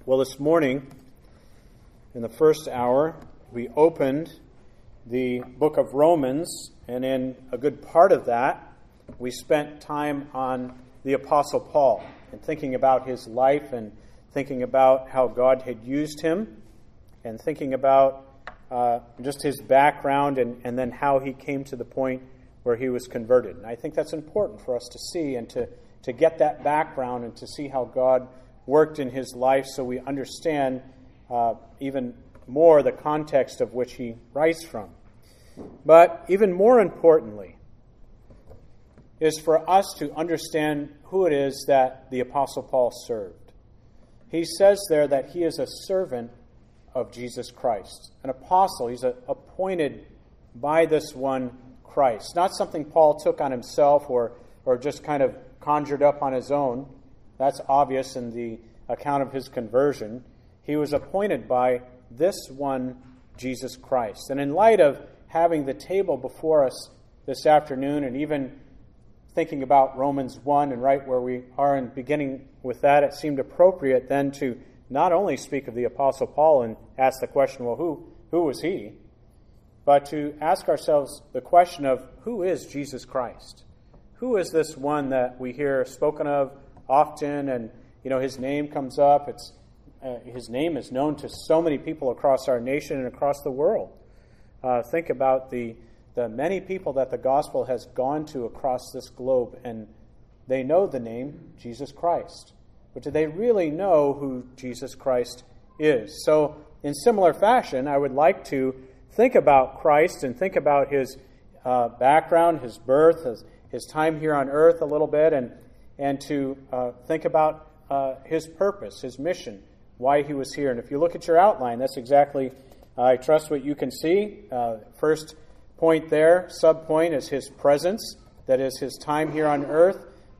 Well, this morning, in the first hour, we opened the book of Romans, and in a good part of that, we spent time on the Apostle Paul and thinking about his life and thinking about how God had used him and thinking about just his background and then how he came to the point where he was converted. And I think that's important for us to see and to get that background and to see how God worked in his life so we understand even more the context of which he writes from. But even more importantly is for us to understand who it is that the Apostle Paul served. He says there that he is a servant of Jesus Christ, an apostle. He's appointed by this one Christ. Not something Paul took on himself or just kind of conjured up on his own. That's obvious in the account of his conversion. He was appointed by this one, Jesus Christ. And in light of having the table before us this afternoon and even thinking about Romans 1 and right where we are in beginning with that, it seemed appropriate then to not only speak of the Apostle Paul and ask the question, well, who was he? But to ask ourselves the question of who is Jesus Christ? Who is this one that we hear spoken of often, and his name comes up? His name is known to so many people across our nation and across the world. Think about the many people that the gospel has gone to across this globe, and they know the name Jesus Christ. But do they really know who Jesus Christ is? So in similar fashion, I would like to think about Christ and think about his background, his birth, his time here on earth a little bit, and to think about his purpose, his mission, why he was here. And if you look at your outline, that's exactly, I trust, what you can see. First point there, sub-point, is his presence, that is his time here on earth.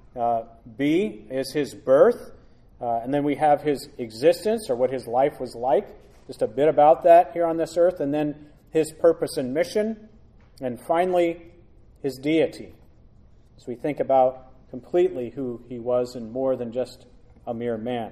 B is his birth. And then we have his existence, or what his life was like, just a bit about that here on this earth. And then his purpose and mission. And finally, his deity. So we think about completely who he was and more than just a mere man.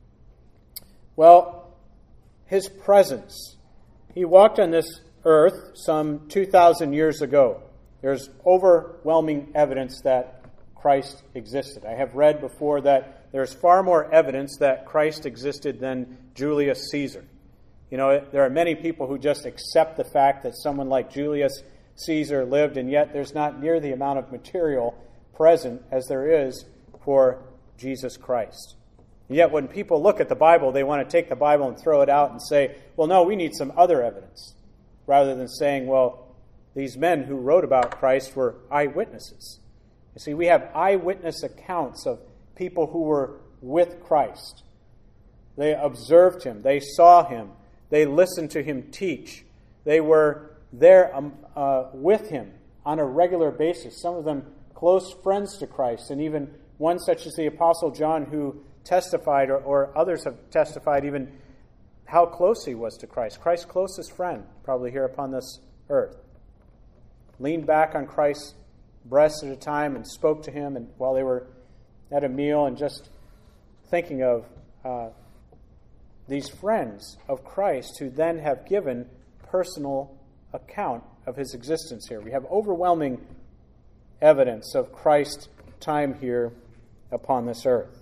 Well, his presence. He walked on this earth some 2,000 years ago. There's overwhelming evidence that Christ existed. I have read before that there's far more evidence that Christ existed than Julius Caesar. There are many people who just accept the fact that someone like Julius Caesar lived, and yet there's not near the amount of material present as there is for Jesus Christ. And yet when people look at the Bible, they want to take the Bible and throw it out and say, well, no, we need some other evidence, rather than saying, well, these men who wrote about Christ were eyewitnesses. You see, we have eyewitness accounts of people who were with Christ. They observed him. They saw him. They listened to him teach. They were there with him on a regular basis. Some of them close friends to Christ, and even one such as the Apostle John, who testified, or others have testified even how close he was to Christ. Christ's closest friend, probably here upon this earth. Leaned back on Christ's breast at a time and spoke to him, and while they were at a meal, and just thinking of these friends of Christ who then have given personal account of his existence here. We have overwhelming evidence of Christ's time here upon this earth.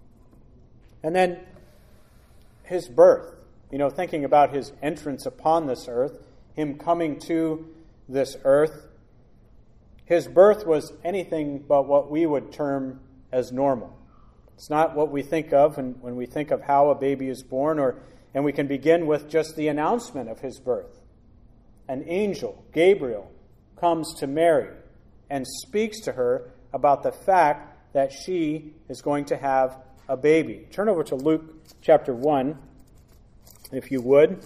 And then his birth, thinking about his entrance upon this earth, him coming to this earth. His birth was anything but what we would term as normal. It's not what we think of when we think of how a baby is born, and we can begin with just the announcement of his birth. An angel, Gabriel, comes to Mary and speaks to her about the fact that she is going to have a baby. Turn over to Luke chapter 1, if you would.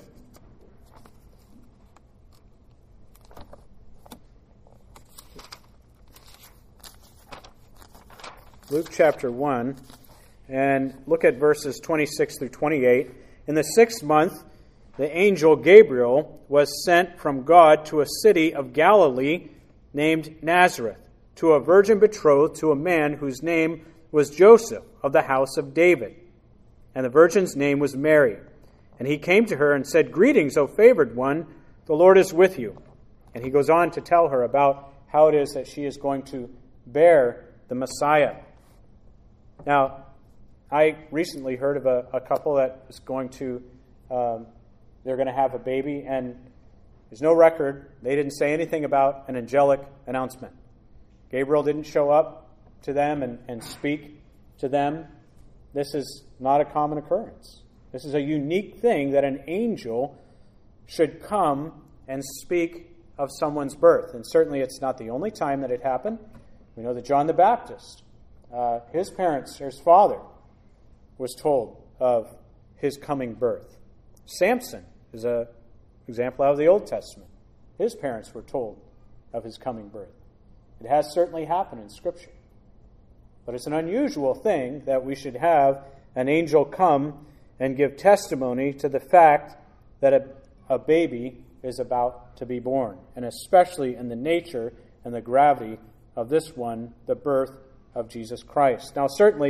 Luke chapter 1, and look at verses 26 through 28. In the 6th month, the angel Gabriel was sent from God to a city of Galilee named Nazareth, to a virgin betrothed to a man whose name was Joseph of the house of David. and the virgin's name was Mary. And he came to her and said, "Greetings, O favored one, the Lord is with you." And he goes on to tell her about how it is that she is going to bear the Messiah. Now, I recently heard of a couple that is going to, they're going to have a baby, and there's no record. They didn't say anything about an angelic announcement. Gabriel didn't show up to them and speak to them. This is not a common occurrence. This is a unique thing that an angel should come and speak of someone's birth. And certainly it's not the only time that it happened. We know that John the Baptist, his father, was told of his coming birth. Samson is an example out of the Old Testament. His parents were told of his coming birth. It has certainly happened in Scripture. But it's an unusual thing that we should have an angel come and give testimony to the fact that a baby is about to be born, and especially in the nature and the gravity of this one, the birth of Jesus Christ. Now, certainly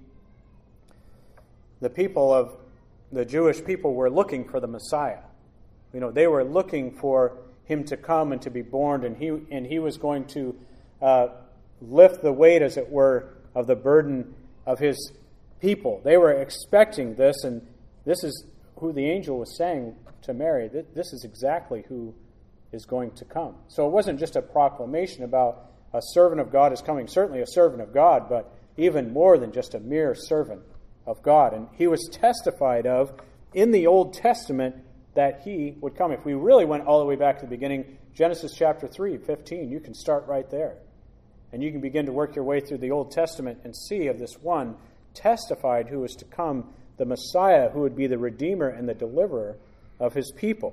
the people of the Jewish people were looking for the Messiah. You know, they were looking for him to come and to be born, and he was going to lift the weight, as it were, of the burden of his people. They were expecting this, and this is who the angel was saying to Mary. This is exactly who is going to come. So it wasn't just a proclamation about a servant of God is coming. Certainly a servant of God, but even more than just a mere servant of God. And he was testified of in the Old Testament that he would come. If we really went all the way back to the beginning, Genesis chapter 3:15, you can start right there. And you can begin to work your way through the Old Testament and see of this one testified who is to come, the Messiah, who would be the Redeemer and the Deliverer of his people.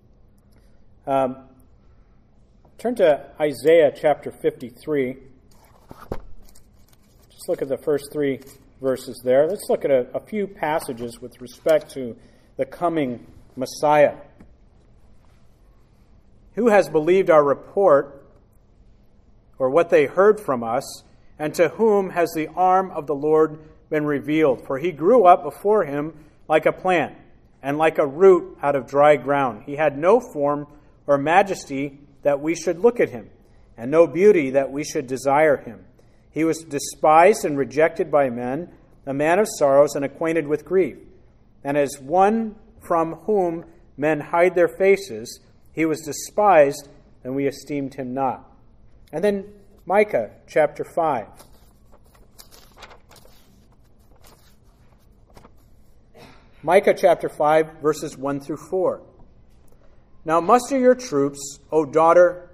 Turn to Isaiah chapter 53. Just look at the first 3 verses there. Let's look at a few passages with respect to the coming Messiah. Who has believed our report, or what they heard from us, and to whom has the arm of the Lord been revealed? For he grew up before him like a plant, and like a root out of dry ground. He had no form or majesty that we should look at him, and no beauty that we should desire him. He was despised and rejected by men, a man of sorrows and acquainted with grief. And as one from whom men hide their faces, he was despised, and we esteemed him not. And then Micah chapter 5. Micah chapter 5, verses 1 through 4. Now muster your troops, O daughter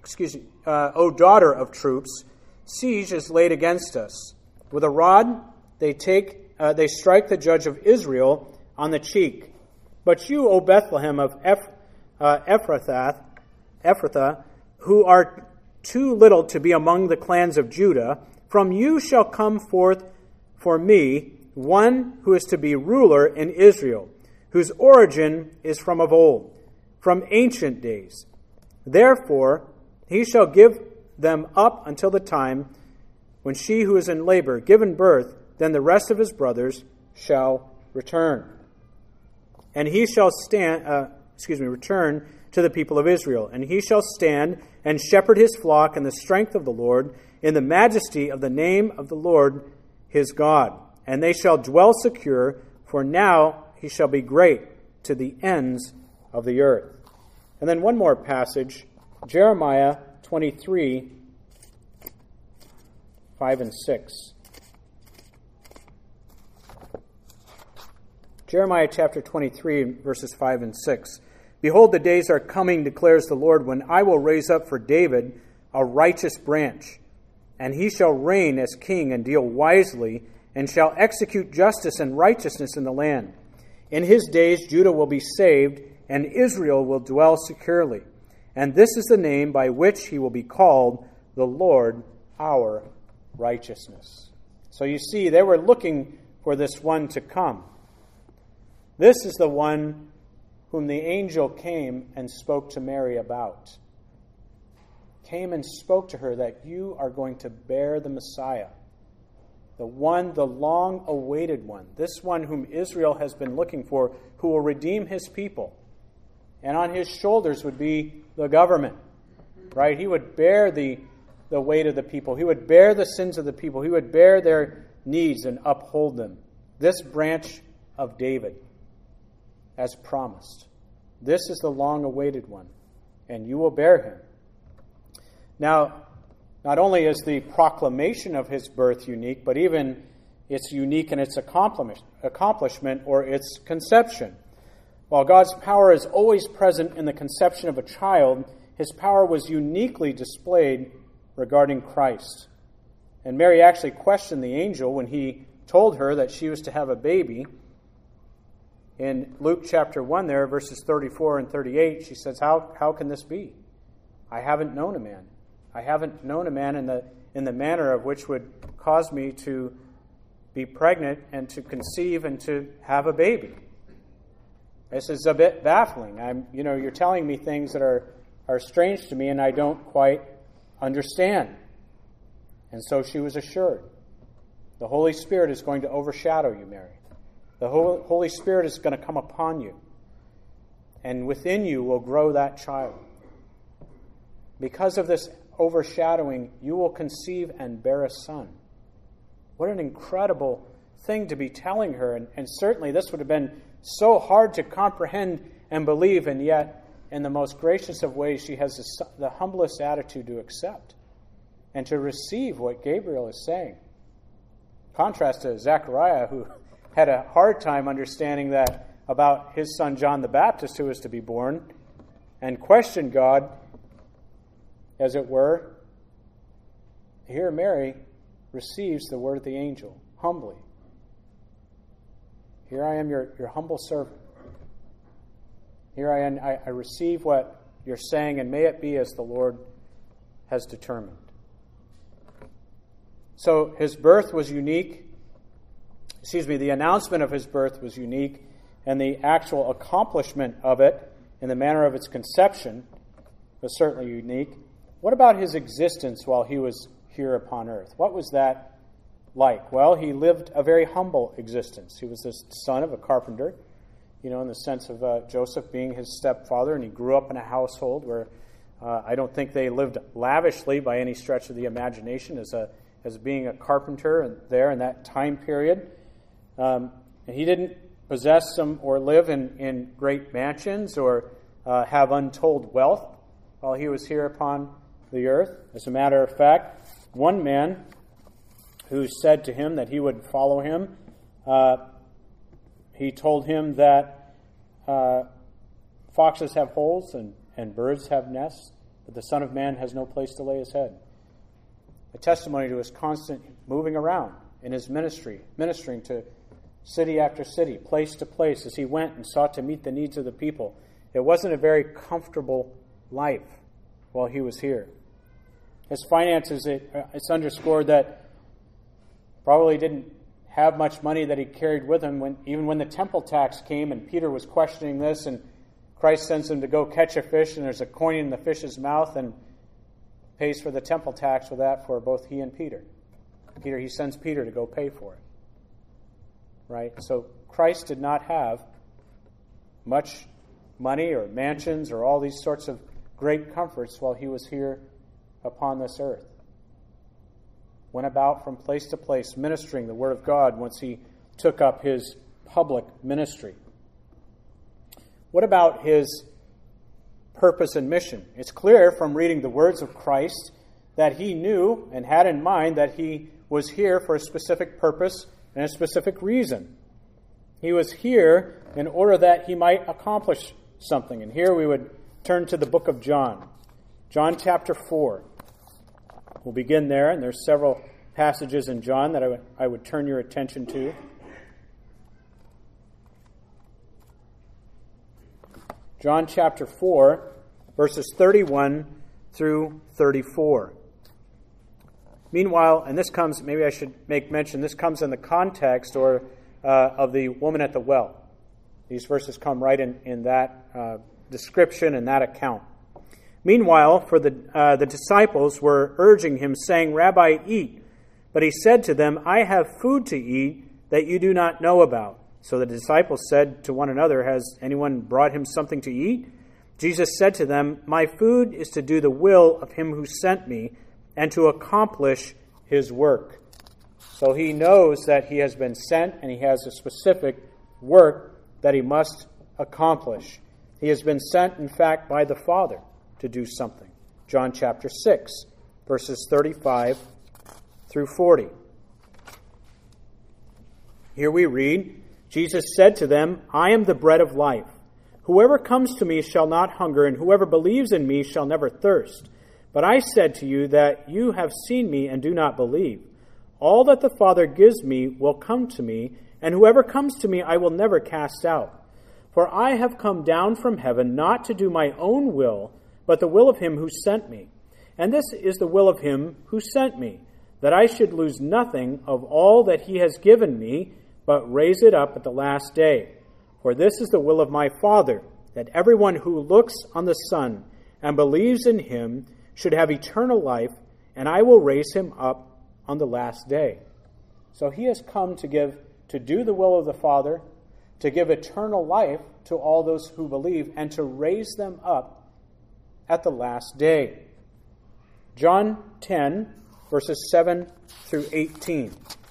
of troops. Siege is laid against us. With a rod they strike the judge of Israel on the cheek. But you, O Bethlehem of Ephrathah, who are too little to be among the clans of Judah, from you shall come forth for me one who is to be ruler in Israel, whose origin is from of old, from ancient days. Therefore he shall give them up until the time when she who is in labor given birth, then the rest of his brothers shall return. And he shall return to the people of Israel. And he shall stand and shepherd his flock in the strength of the Lord, in the majesty of the name of the Lord his God. And they shall dwell secure, for now he shall be great to the ends of the earth. And then one more passage, Jeremiah 23, 5 and 6. Jeremiah chapter 23, verses 5 and 6. Behold, the days are coming, declares the Lord, when I will raise up for David a righteous branch, and he shall reign as king and deal wisely, and shall execute justice and righteousness in the land. In his days Judah will be saved, and Israel will dwell securely. And this is the name by which he will be called, the Lord our righteousness. So you see, they were looking for this one to come. This is the one whom the angel came and spoke to Mary about. Came and spoke to her that you are going to bear the Messiah. The one, the long-awaited one. This one whom Israel has been looking for, who will redeem his people. And on his shoulders would be the government. Right? He would bear the weight of the people. He would bear the sins of the people. He would bear their needs and uphold them. This branch of David, as promised. This is the long-awaited one, and you will bear him. Now, not only is the proclamation of his birth unique, but even it's unique in its accomplishment or its conception. While God's power is always present in the conception of a child, his power was uniquely displayed regarding Christ. And Mary actually questioned the angel when he told her that she was to have a baby. In Luke chapter 1 there, verses 34 and 38, she says, How can this be? I haven't known a man. I haven't known a man in the manner of which would cause me to be pregnant and to conceive and to have a baby. This is a bit baffling. You're telling me things that are strange to me and I don't quite understand. And so she was assured. The Holy Spirit is going to overshadow you, Mary. The Holy Spirit is going to come upon you. And within you will grow that child. Because of this overshadowing, you will conceive and bear a son. What an incredible thing to be telling her. And certainly this would have been so hard to comprehend and believe, and yet in the most gracious of ways, she has the humblest attitude to accept and to receive what Gabriel is saying. Contrast to Zechariah, who had a hard time understanding that about his son John the Baptist who was to be born, and questioned God, as it were. Here Mary receives the word of the angel, humbly. Here I am, your humble servant. Here I am, I receive what you're saying, and may it be as the Lord has determined. So his birth was unique. The announcement of his birth was unique, and the actual accomplishment of it in the manner of its conception was certainly unique. What about his existence while he was here upon earth? What was that like? Well, he lived a very humble existence. He was the son of a carpenter, in the sense of Joseph being his stepfather, and he grew up in a household where I don't think they lived lavishly by any stretch of the imagination as being a carpenter there in that time period. And he didn't possess or live in great mansions or have untold wealth while he was here upon the earth. As a matter of fact, one man who said to him that he would follow him, he told him that foxes have holes and birds have nests, but the Son of Man has no place to lay his head. A testimony to his constant moving around in his ministry, ministering to city after city, place to place, as he went and sought to meet the needs of the people. It wasn't a very comfortable life while he was here. His finances, it's underscored that probably didn't have much money that he carried with him even when the temple tax came and Peter was questioning this, and Christ sends him to go catch a fish, and there's a coin in the fish's mouth, and pays for the temple tax with that for both he and Peter. He sends Peter to go pay for it. Right? So Christ did not have much money or mansions or all these sorts of great comforts while he was here upon this earth. Went about from place to place ministering the Word of God once he took up his public ministry. What about his purpose and mission? It's clear from reading the words of Christ that he knew and had in mind that he was here for a specific purpose and a specific reason. He was here in order that he might accomplish something. And here we would turn to the book of John. John chapter 4. We'll begin there, and there's several passages in John that I would turn your attention to. John chapter 4, verses 31 through 34. Meanwhile, and this comes, maybe I should make mention, this comes in the context of the woman at the well. These verses come right in that description and that account. Meanwhile, for the disciples were urging him, saying, "Rabbi, eat." But he said to them, I have food to eat that you do not know about. So the disciples said to one another, Has anyone brought him something to eat? Jesus said to them, My food is to do the will of him who sent me and to accomplish his work. So he knows that he has been sent and he has a specific work that he must accomplish. He has been sent, in fact, by the Father to do something. John chapter 6, verses 35 through 40. Here we read, Jesus said to them, I am the bread of life. Whoever comes to me shall not hunger, and whoever believes in me shall never thirst. But I said to you that you have seen me and do not believe. All that the Father gives me will come to me, and whoever comes to me I will never cast out. For I have come down from heaven not to do my own will, but the will of him who sent me. And this is the will of him who sent me, that I should lose nothing of all that he has given me, but raise it up at the last day. For this is the will of my Father, that everyone who looks on the Son and believes in him should have eternal life, and I will raise him up on the last day. So he has come to do the will of the Father, to give eternal life to all those who believe, and to raise them up at the last day. John 10, verses 7 through 18.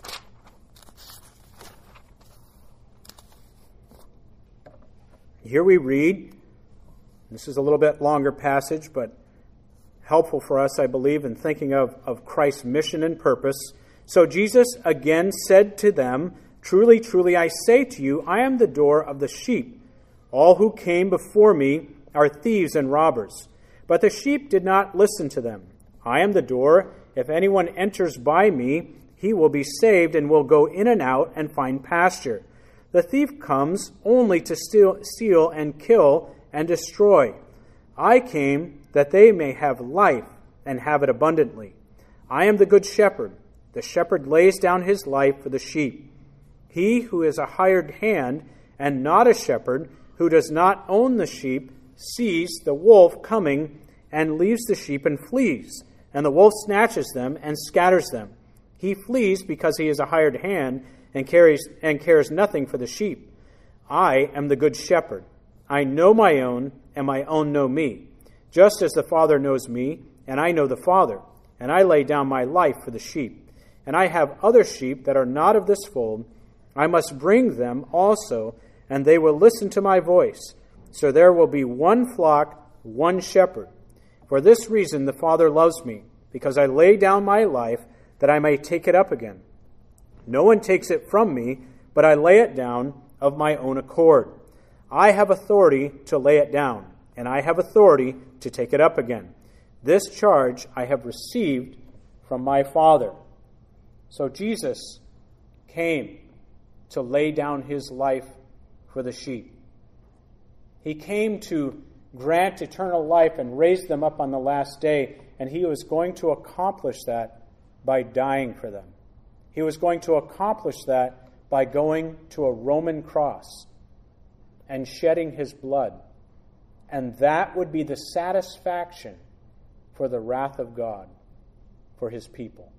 Here we read, this is a little bit longer passage, but helpful for us, I believe, in thinking of Christ's mission and purpose. So Jesus again said to them, Truly, truly, I say to you, I am the door of the sheep. All who came before me are thieves and robbers, but the sheep did not listen to them. I am the door. If anyone enters by me, he will be saved and will go in and out and find pasture. The thief comes only to steal and kill and destroy. I came that they may have life and have it abundantly. I am the good shepherd. The shepherd lays down his life for the sheep. He who is a hired hand and not a shepherd, who does not own the sheep, sees the wolf coming and leaves the sheep and flees. And the wolf snatches them and scatters them. He flees because he is a hired hand and cares nothing for the sheep. I am the good shepherd. I know my own, and my own know me. Just as the Father knows me, and I know the Father, and I lay down my life for the sheep. And I have other sheep that are not of this fold. I must bring them also, and they will listen to my voice. So there will be one flock, one shepherd. For this reason the Father loves me, because I lay down my life that I may take it up again. No one takes it from me, but I lay it down of my own accord. I have authority to lay it down, and I have authority to take it up again. This charge I have received from my Father. So Jesus came to lay down his life for the sheep. He came to grant eternal life and raise them up on the last day, and he was going to accomplish that by dying for them. He was going to accomplish that by going to a Roman cross and shedding his blood. And that would be the satisfaction for the wrath of God for his people.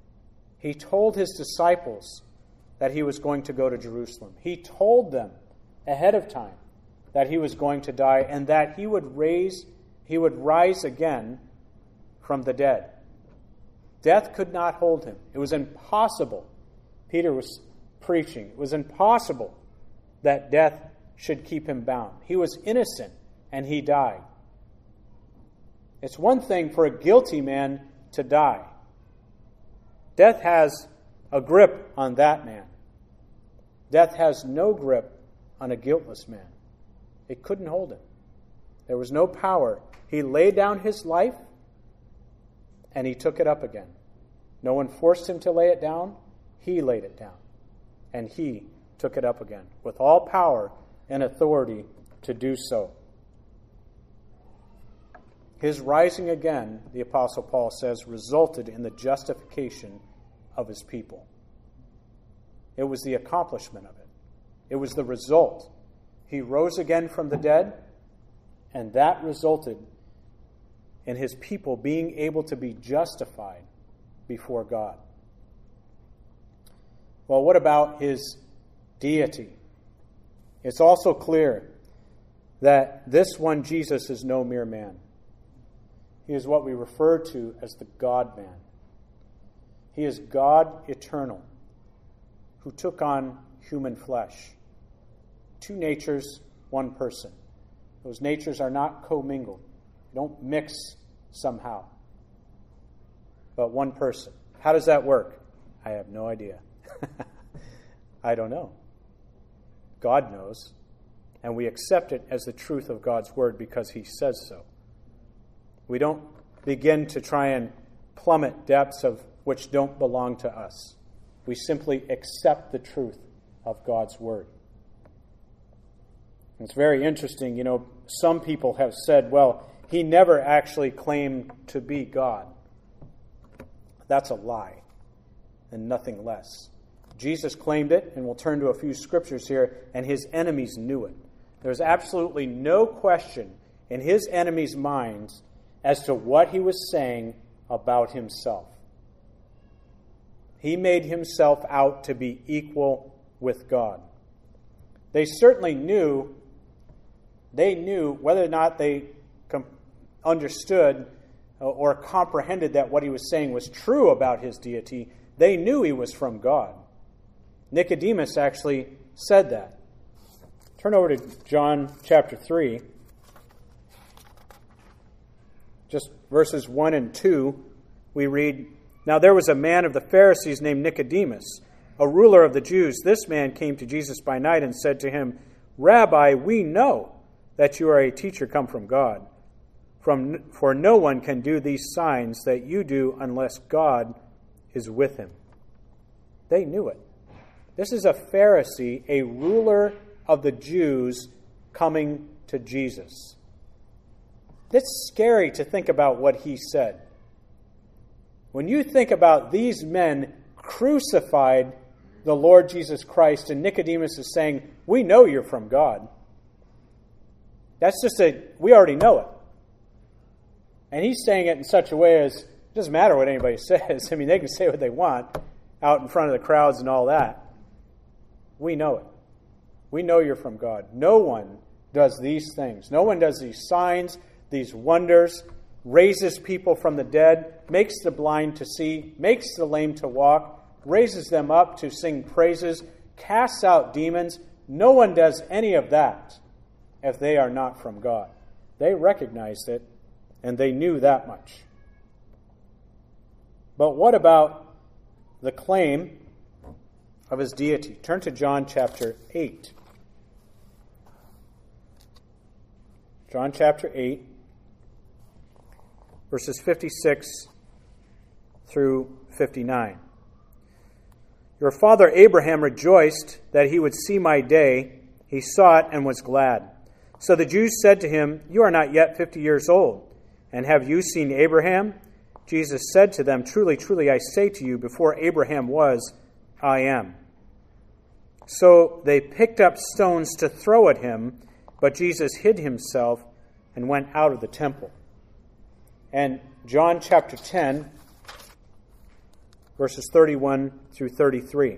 He told his disciples that he was going to go to Jerusalem. He told them ahead of time that he was going to die and that he would rise again from the dead. Death could not hold him. It was impossible. Peter was preaching. It was impossible that death should keep him bound. He was innocent, and he died. It's one thing for a guilty man to die. Death has a grip on that man. Death has no grip on a guiltless man. It couldn't hold him. There was no power. He laid down his life, and he took it up again. No one forced him to lay it down. He laid it down. And he took it up again with all power and authority to do so. His rising again, the Apostle Paul says, resulted in the justification of his people. It was the accomplishment of it. It was the result. He rose again from the dead, and that resulted in his people being able to be justified before God. Well, what about his deity? It's also clear that this one Jesus is no mere man. He is what we refer to as the God-man. He is God eternal, who took on human flesh. Two natures, one person. Those natures are not commingled. They don't mix somehow. But one person. How does that work? I have no idea. I don't know. God knows. And we accept it as the truth of God's word because he says so. We don't begin to try and plummet depths of which don't belong to us. We simply accept the truth of God's word. It's very interesting, some people have said, well, he never actually claimed to be God. That's a lie, and nothing less. Jesus claimed it, and we'll turn to a few scriptures here, and his enemies knew it. There's absolutely no question in his enemies' minds as to what he was saying about himself. He made himself out to be equal with God. They certainly knew, whether or not they understood or comprehended that what he was saying was true about his deity, they knew he was from God. Nicodemus actually said that. Turn over to John chapter 3. Just verses 1 and 2, we read, "Now there was a man of the Pharisees named Nicodemus, a ruler of the Jews. This man came to Jesus by night and said to him, 'Rabbi, we know that you are a teacher come from God. For no one can do these signs that you do unless God is with him.'" They knew it. This is a Pharisee, a ruler of the Jews, coming to Jesus. It's scary to think about what he said. When you think about these men crucified the Lord Jesus Christ, and Nicodemus is saying, "We know you're from God." That's just we already know it. And he's saying it in such a way as, it doesn't matter what anybody says. I mean, they can say what they want out in front of the crowds and all that. We know it. We know you're from God. No one does these things. No one does these signs, these wonders, raises people from the dead, makes the blind to see, makes the lame to walk, raises them up to sing praises, casts out demons. No one does any of that if they are not from God. They recognized it, and they knew that much. But what about the claim of his deity? Turn to John chapter 8. John chapter 8, verses 56 through 59. "Your father Abraham rejoiced that he would see my day. He saw it and was glad. So the Jews said to him, 'You are not yet 50 years old, and have you seen Abraham?' Jesus said to them, 'Truly, truly, I say to you, before Abraham was, I am.' So they picked up stones to throw at him, but Jesus hid himself and went out of the temple." And John chapter 10, verses 31 through 33.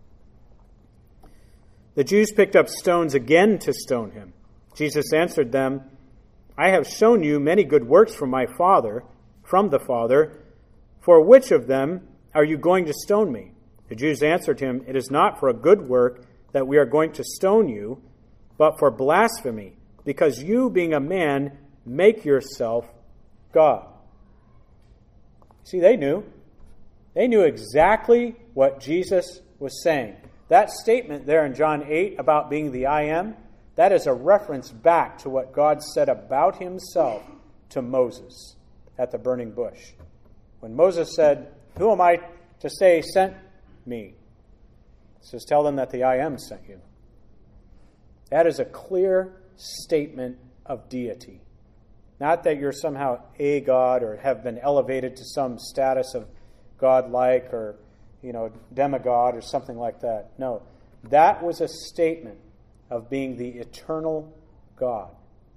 "The Jews picked up stones again to stone him. Jesus answered them, 'I have shown you many good works from the Father. For which of them are you going to stone me?' The Jews answered him, 'It is not for a good work that we are going to stone you, but for blasphemy, because you, being a man, make yourself God.'" See, they knew. They knew exactly what Jesus was saying. That statement there in John 8 about being the I am, that is a reference back to what God said about himself to Moses at the burning bush. When Moses said, "Who am I to say sent me?" He says, "Tell them that the I am sent you." That is a clear statement of deity. Not that you're somehow a God or have been elevated to some status of God-like or, demigod or something like that. No, that was a statement of being the eternal God.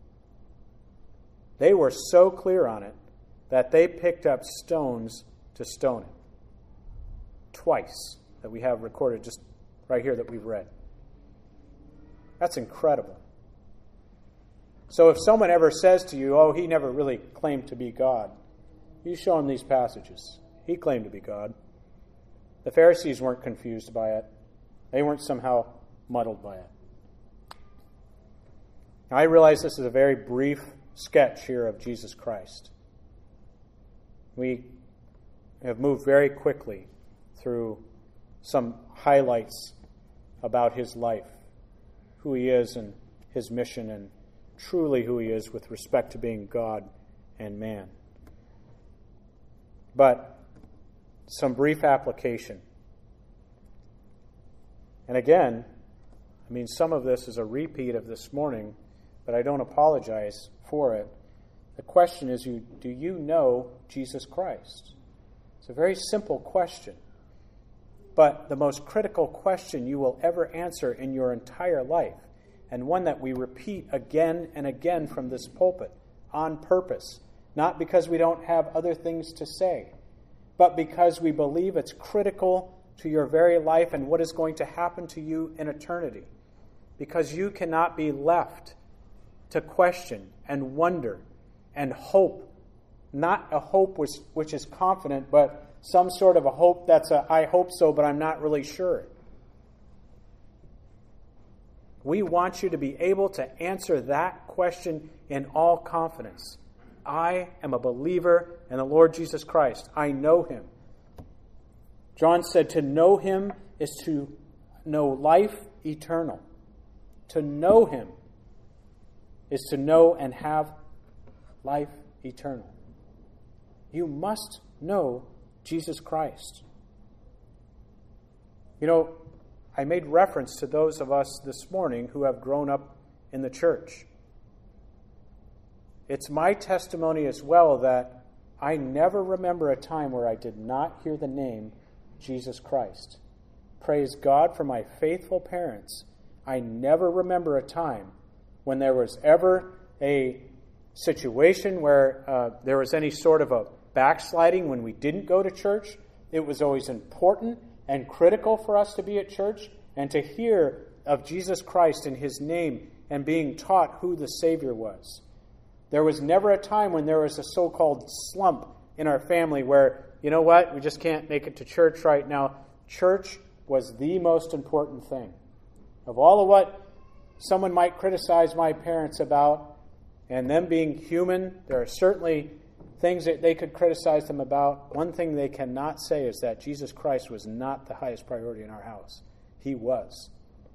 They were so clear on it that they picked up stones to stone him. Twice. that we have recorded just right here that we've read. That's incredible. So if someone ever says to you, oh, he never really claimed to be God, you show him these passages. He claimed to be God. The Pharisees weren't confused by it. They weren't somehow muddled by it. Now, I realize this is a very brief sketch here of Jesus Christ. We have moved very quickly through some highlights about his life, who he is and his mission, and truly who he is with respect to being God and man. But some brief application. And again, some of this is a repeat of this morning, but I don't apologize for it. The question is, do you know Jesus Christ? It's a very simple question, but the most critical question you will ever answer in your entire life, and one that we repeat again and again from this pulpit on purpose, not because we don't have other things to say, but because we believe it's critical to your very life and what is going to happen to you in eternity. Because you cannot be left to question and wonder and hope, not a hope which is confident, but some sort of a hope that's I hope so, but I'm not really sure. We want you to be able to answer that question in all confidence. I am a believer in the Lord Jesus Christ. I know him. John said to know him is to know life eternal. To know him is to know and have life eternal. You must know Jesus Christ. I made reference to those of us this morning who have grown up in the church. It's my testimony as well that I never remember a time where I did not hear the name Jesus Christ. Praise God for my faithful parents. I never remember a time when there was ever a situation where there was any sort of a backsliding when we didn't go to church. It was always important and critical for us to be at church and to hear of Jesus Christ and his name and being taught who the Savior was. There was never a time when there was a so-called slump in our family where, you know what, we just can't make it to church right now. Church was the most important thing. Of all of what someone might criticize my parents about, and them being human, there are certainly things that they could criticize them about. One thing they cannot say is that Jesus Christ was not the highest priority in our house. He was.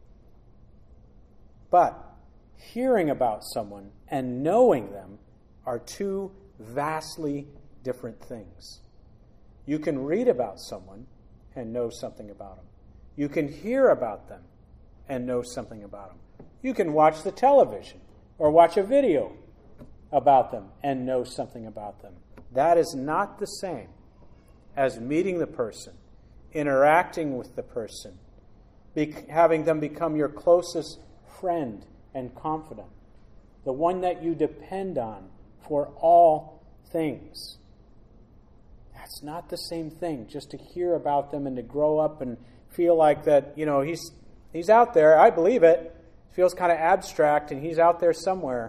But hearing about someone and knowing them are two vastly different things. You can read about someone and know something about them. You can hear about them and know something about them. You can watch the television or watch a video about them and know something about them. That is not the same as meeting the person, interacting with the person, having them become your closest friend and confidant, the one that you depend on for all things. That's not the same thing, just to hear about them and to grow up and feel like that, he's out there. I believe it. It feels kind of abstract and he's out there somewhere.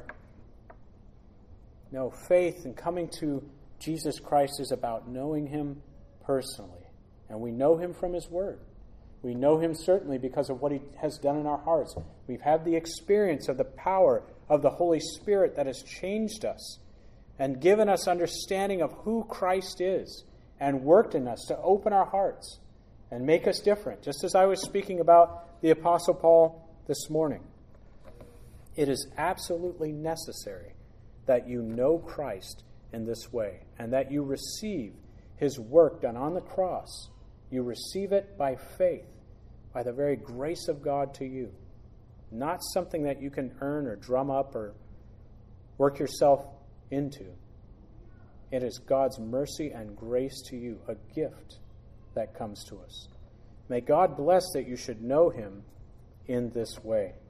No, faith and coming to Jesus Christ is about knowing him personally. And we know him from his word. We know him certainly because of what he has done in our hearts. We've had the experience of the power of the Holy Spirit that has changed us and given us understanding of who Christ is and worked in us to open our hearts and make us different. Just as I was speaking about the Apostle Paul this morning. It is absolutely necessary that you know Christ in this way and that you receive his work done on the cross. You receive it by faith, by the very grace of God to you. Not something that you can earn or drum up or work yourself into. It is God's mercy and grace to you, a gift that comes to us. May God bless that you should know him in this way.